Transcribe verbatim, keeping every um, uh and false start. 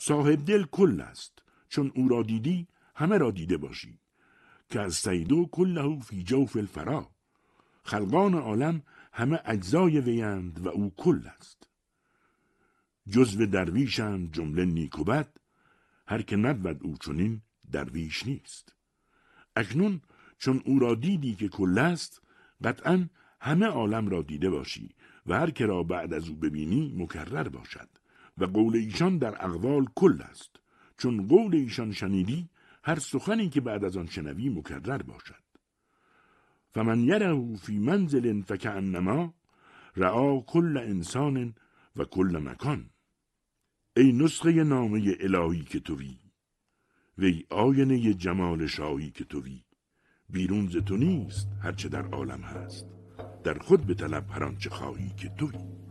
صاحب دل کل است، چون او را دیدی همه را دیده باشی. که از سیدو کله فی جوف الفرا. خلقان عالم همه اجزای ویند و او کل است. جزو درویشند جمله نیک و بد، هر که نبود او چنین درویش نیست. اکنون چون او را دیدی که کل است، قطعاً همه عالم را دیده باشی و هر که را بعد از او ببینی مکرر باشد و قول ایشان در اقوال کل است، چون قول ایشان شنیدی هر سخنی که بعد از آن شنوی مکرر باشد. فمن یره فی منزل فکأنما رعا کل انسان و کل مکان. ای نسخه نامه الهی که تویی، وی آینه جمال شاهی که تویی. بیرون ز تو نیست هرچه در عالم هست، در خود به طلب هر آنچه خواهی که تویی.